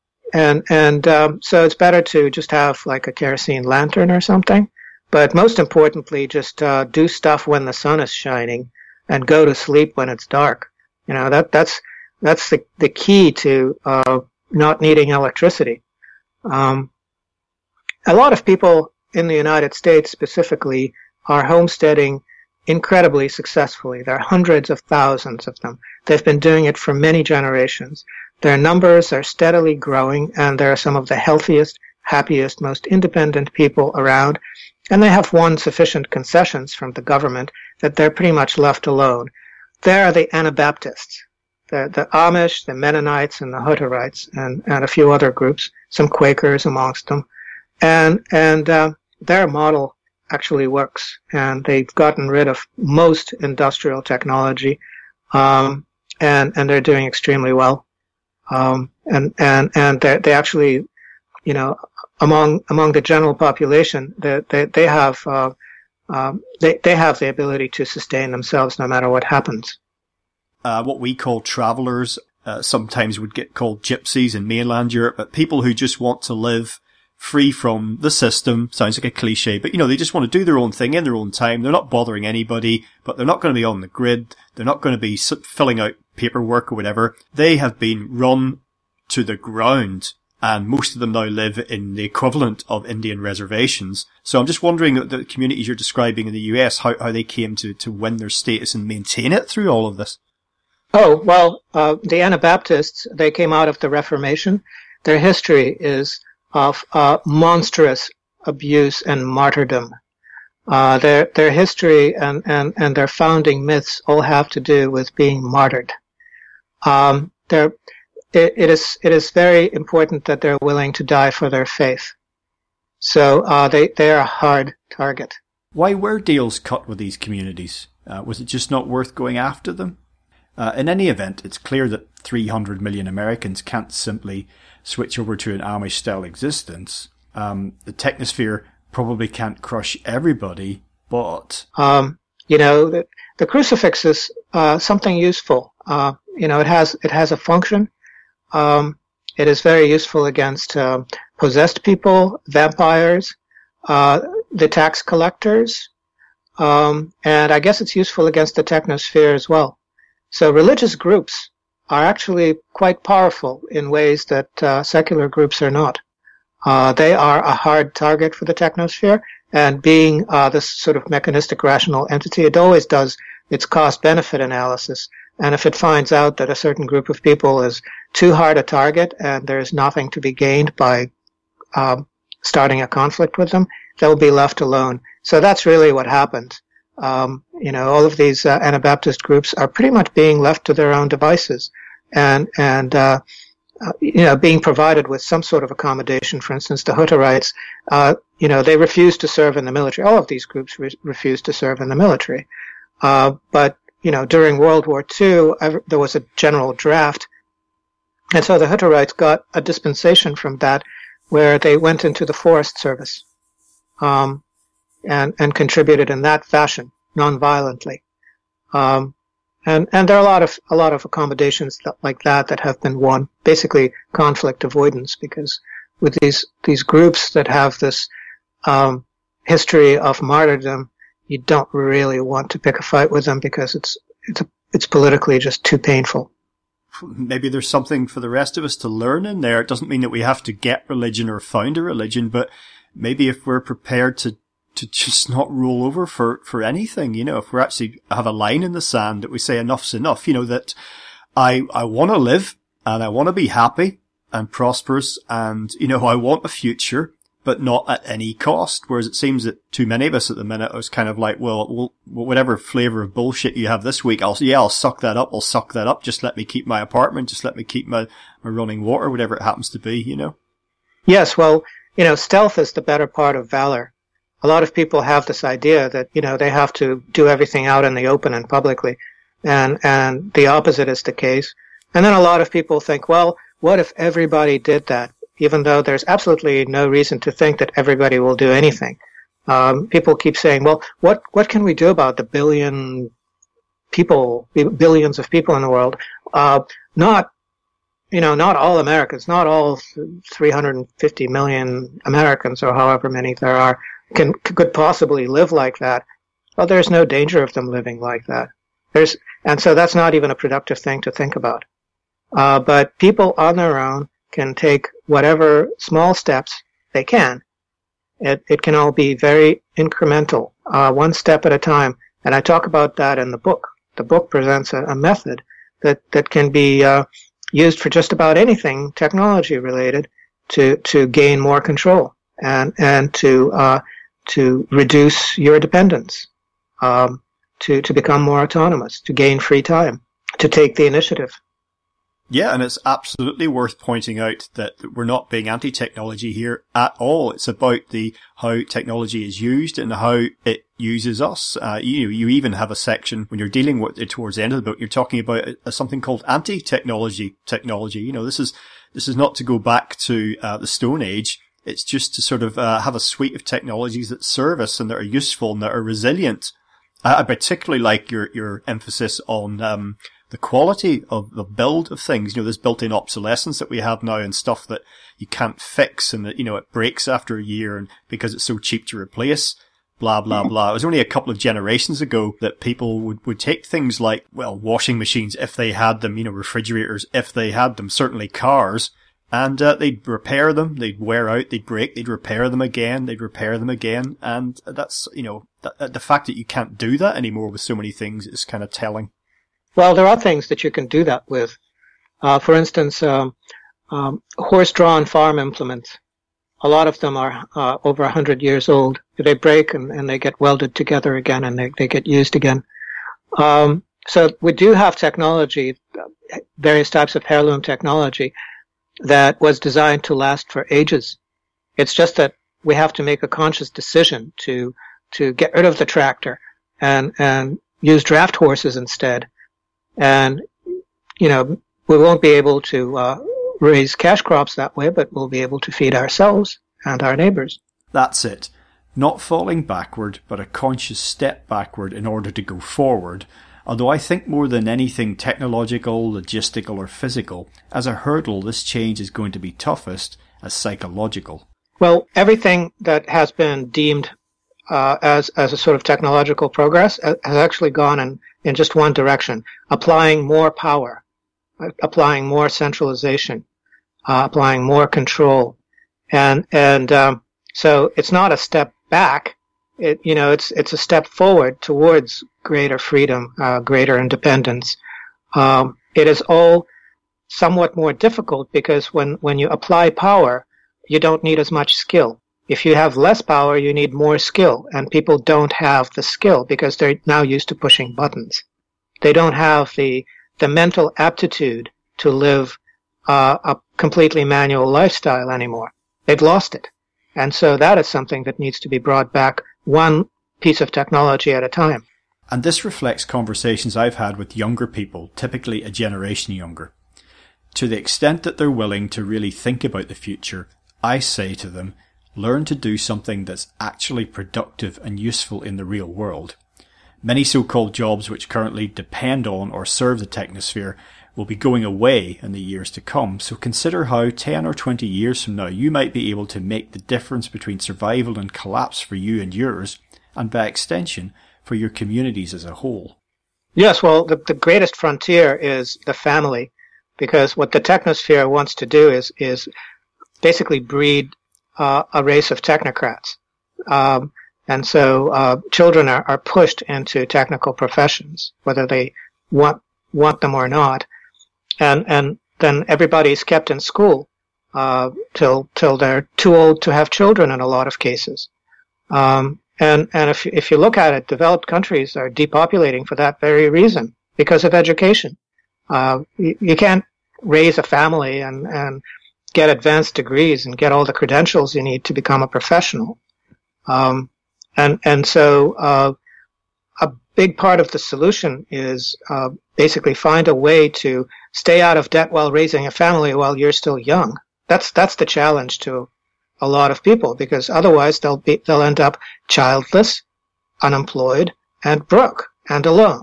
S3: it's better to just have like a kerosene lantern or something. But most importantly, just do stuff when the sun is shining and go to sleep when it's dark. That's the key to not needing electricity. A lot of people in the United States specifically are homesteading incredibly successfully. There are hundreds of thousands of them. They've been doing it for many generations. Their numbers are steadily growing, and they're some of the healthiest, happiest, most independent people around. And they have won sufficient concessions from the government that they're pretty much left alone. There are the Anabaptists, the Amish, the Mennonites, and the Hutterites, and a few other groups, some Quakers amongst them. And their model actually works, and they've gotten rid of most industrial technology, and they're doing extremely well. And they actually, among the general population, they have the ability to sustain themselves no matter what happens.
S2: What we call travelers, sometimes would get called gypsies in mainland Europe, but people who just want to live free from the system. Sounds like a cliche, but they just want to do their own thing in their own time. They're not bothering anybody, but they're not going to be on the grid. They're not going to be filling out paperwork or whatever. They have been run to the ground, and most of them now live in the equivalent of Indian reservations. So I'm just wondering the communities you're describing in the US, how they came to win their status and maintain it through all of this.
S3: Oh, well, the Anabaptists, they came out of the Reformation. Their history is of monstrous abuse and martyrdom. Their history and their founding myths all have to do with being martyred. It is very important that they're willing to die for their faith. So they are a hard target.
S2: Why were deals cut with these communities? Was it just not worth going after them? In any event, it's clear that 300 million Americans can't simply switch over to an Amish-style existence. The technosphere probably can't crush everybody, but...
S3: The crucifix is something useful. It has a function. It is very useful against possessed people, vampires, the tax collectors, and I guess it's useful against the technosphere as well. So religious groups are actually quite powerful in ways that secular groups are not. They are a hard target for the technosphere, and being this sort of mechanistic rational entity, it always does its cost-benefit analysis. And if it finds out that a certain group of people is too hard a target and there's nothing to be gained by starting a conflict with them, they'll be left alone. So that's really what happened. All of these Anabaptist groups are pretty much being left to their own devices and being provided with some sort of accommodation. For instance, the Hutterites, they refuse to serve in the military. All of these groups refuse to serve in the military. But during World War II, there was a general draft. And so the Hutterites got a dispensation from that where they went into the Forest Service, and contributed in that fashion, non-violently. And there are a lot of accommodations like that have been won, basically conflict avoidance, because with these groups that have this, history of martyrdom, you don't really want to pick a fight with them because it's politically just too painful.
S2: Maybe there's something for the rest of us to learn in there. It doesn't mean that we have to get religion or found a religion, but maybe if we're prepared to just not roll over for anything, if we actually have a line in the sand that we say enough's enough, that I want to live and I want to be happy and prosperous and, I want a future, but not at any cost. Whereas it seems that too many of us at the minute is kind of like, well, whatever flavor of bullshit you have this week, I'll suck that up. I'll suck that up. Just let me keep my apartment. Just let me keep my running water, whatever it happens to be,
S3: Yes. Well, stealth is the better part of valor. A lot of people have this idea that, they have to do everything out in the open and publicly. And the opposite is the case. And then a lot of people think, well, what if everybody did that? Even though there's absolutely no reason to think that everybody will do anything. People keep saying, well, what can we do about the billions of people in the world? Not all Americans, not all 350 million Americans or however many there are could possibly live like that. Well, there's no danger of them living like that. And so that's not even a productive thing to think about. But people on their own can take whatever small steps they can. It can all be very incremental, one step at a time. And I talk about that in the book. The book presents a method that can be used for just about anything technology related to gain more control and to reduce your dependence, to become more autonomous, to gain free time, to take the initiative.
S2: Yeah, and it's absolutely worth pointing out that we're not being anti-technology here at all. It's about how technology is used and how it uses us. You even have a section when you're dealing with it towards the end of the book, you're talking about something called anti-technology technology. This is not to go back to the Stone Age. It's just to sort of have a suite of technologies that serve us and that are useful and that are resilient. I particularly like your emphasis on the quality of the build of things, this built-in obsolescence that we have now and stuff that you can't fix and that, it breaks after a year and because it's so cheap to replace, blah, blah, blah. It was only a couple of generations ago that people would take things like, washing machines if they had them, refrigerators if they had them, certainly cars, and they'd repair them, they'd wear out, they'd break, they'd repair them again, and that's, the fact that you can't do that anymore with so many things is kind of telling.
S3: Well, there are things that you can do that with. For instance, horse-drawn farm implements. A lot of them are over 100 years old. They break and they get welded together again and they get used again. So we do have technology, various types of heirloom technology that was designed to last for ages. It's just that we have to make a conscious decision to get rid of the tractor and use draft horses instead. And, we won't be able to raise cash crops that way, but we'll be able to feed ourselves and our neighbors.
S2: That's it. Not falling backward, but a conscious step backward in order to go forward. Although I think more than anything technological, logistical or physical, as a hurdle this change is going to be toughest as psychological.
S3: Well, everything that has been deemed as a sort of technological progress has actually gone in just one direction, applying more power, applying more centralization, applying more control. And so it's not a step back. It's a step forward towards greater freedom, greater independence. It is all somewhat more difficult because when you apply power, you don't need as much skill. If you have less power, you need more skill, and people don't have the skill because they're now used to pushing buttons. They don't have the mental aptitude to live a completely manual lifestyle anymore. They've lost it. And so that is something that needs to be brought back one piece of technology at a time.
S2: And this reflects conversations I've had with younger people, typically a generation younger. To the extent that they're willing to really think about the future, I say to them, learn to do something that's actually productive and useful in the real world. Many so-called jobs which currently depend on or serve the technosphere will be going away in the years to come, so consider how 10 or 20 years from now you might be able to make the difference between survival and collapse for you and yours, and by extension, for your communities as a whole.
S3: Yes, well, the greatest frontier is the family, because what the technosphere wants to do is basically breed a race of technocrats. And so children are pushed into technical professions, whether they want them or not. And then everybody's kept in school till they're too old to have children in a lot of cases. And if you look at it, developed countries are depopulating for that very reason, because of education. You can't raise a family and get advanced degrees and get all the credentials you need to become a professional. And so a big part of the solution is basically find a way to stay out of debt while raising a family while you're still young. That's the challenge to a lot of people, because otherwise they'll end up childless, unemployed, and broke and alone.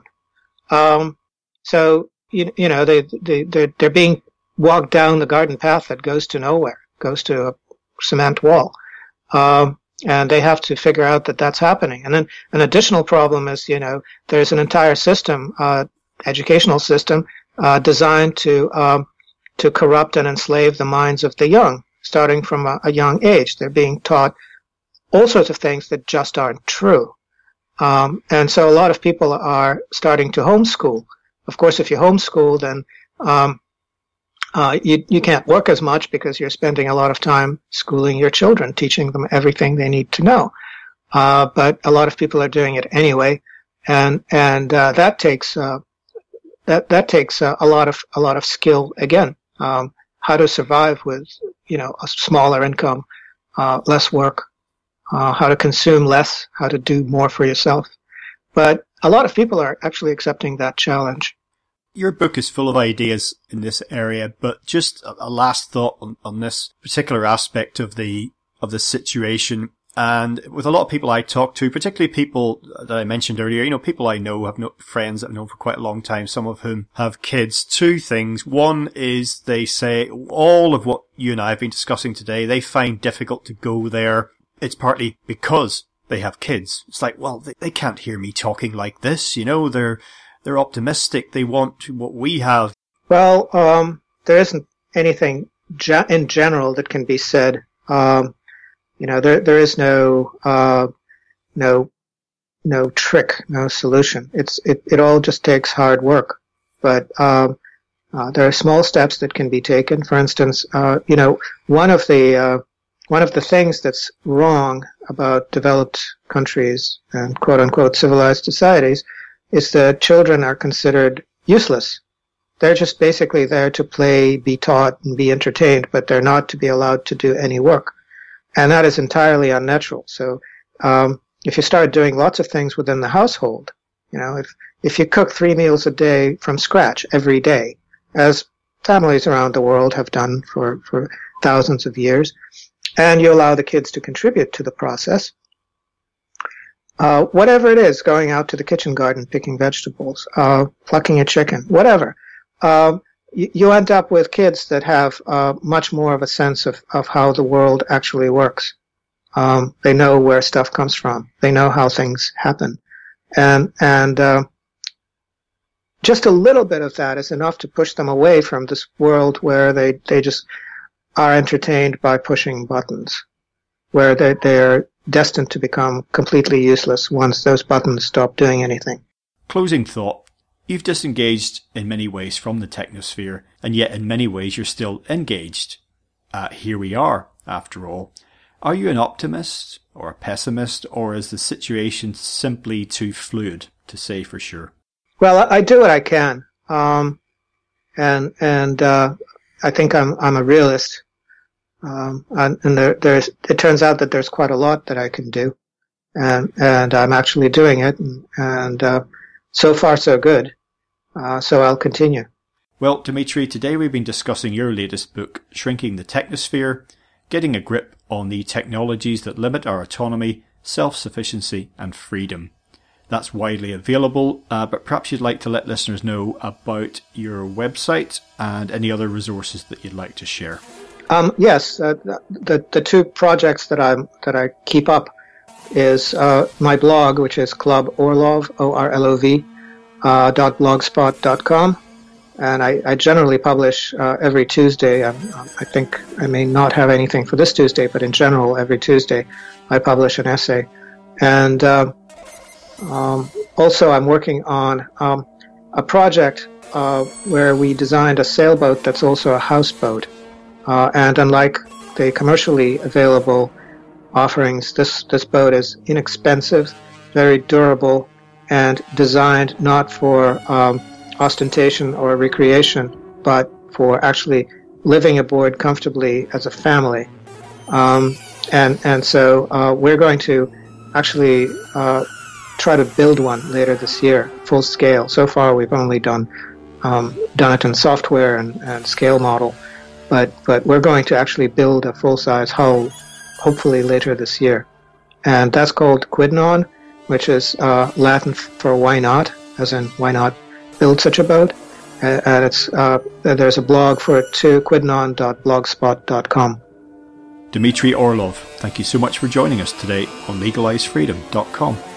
S3: So they're being walked down the garden path that goes to nowhere, goes to a cement wall. And they have to figure out that that's happening. And then an additional problem is, there's an entire system, educational system, designed to corrupt and enslave the minds of the young, starting from a young age. They're being taught all sorts of things that just aren't true. And so a lot of people are starting to homeschool. Of course, if you homeschool, then you can't work as much because you're spending a lot of time schooling your children, teaching them everything they need to know. But a lot of people are doing it anyway, and that takes that takes a lot of skill again. How to survive with a smaller income, less work, how to consume less, how to do more for yourself. But a lot of people are actually accepting that challenge.
S2: Your book is full of ideas in this area, but just a last thought on this particular aspect of the situation. And with a lot of people I talk to, particularly people that I mentioned earlier, people I know, have friends that I've known for quite a long time, some of whom have kids. Two things. One is they say all of what you and I have been discussing today, they find difficult to go there. It's partly because they have kids. It's like, well, they can't hear me talking like this, They're optimistic. They want what we have.
S3: Well, there isn't anything in general that can be said. There is no trick, no solution. It all just takes hard work. But there are small steps that can be taken. For instance, one of the things that's wrong about developed countries and quote unquote civilized societies is that children are considered useless. They're just basically there to play, be taught, and be entertained, but they're not to be allowed to do any work. And that is entirely unnatural. So if you start doing lots of things within the household, if you cook 3 meals a day from scratch every day, as families around the world have done for thousands of years, and you allow the kids to contribute to the process, whatever it is, going out to the kitchen garden, picking vegetables, plucking a chicken, whatever, you end up with kids that have much more of a sense of how the world actually works. They know where stuff comes from. They know how things happen. And just a little bit of that is enough to push them away from this world where they just are entertained by pushing buttons, where they're destined to become completely useless once those buttons stop doing anything.
S2: Closing thought. You've disengaged in many ways from the technosphere, and yet in many ways you're still engaged. Here we are, after all. Are you an optimist or a pessimist, or is the situation simply too fluid to say for sure?
S3: Well, I do what I can, and I think I'm a realist. And it turns out that there's quite a lot that I can do, and I'm actually doing it, and so far so good. So I'll continue.
S2: Well, Dimitri, today we've been discussing your latest book, Shrinking the Technosphere, getting a grip on the technologies that limit our autonomy, self-sufficiency and freedom. That's widely available, but perhaps you'd like to let listeners know about your website and any other resources that you'd like to share.
S3: Yes, the two projects that I keep up is my blog, which is Club Orlov, ORLOV, .blogspot.com, and I generally publish every Tuesday. I think I may not have anything for this Tuesday, but in general, every Tuesday I publish an essay. And also I'm working on a project where we designed a sailboat that's also a houseboat. And unlike the commercially available offerings, this boat is inexpensive, very durable, and designed not for ostentation or recreation, but for actually living aboard comfortably as a family. And so we're going to actually try to build one later this year, full scale. So far, we've only done it in software and scale model, but we're going to actually build a full-size hull, hopefully later this year, and that's called Quidnon, which is Latin for why not, as in why not build such a boat. And it's there's a blog for it too, quidnon.blogspot.com.
S2: Dimitri Orlov, thank you so much for joining us today on LegalizeFreedom.com.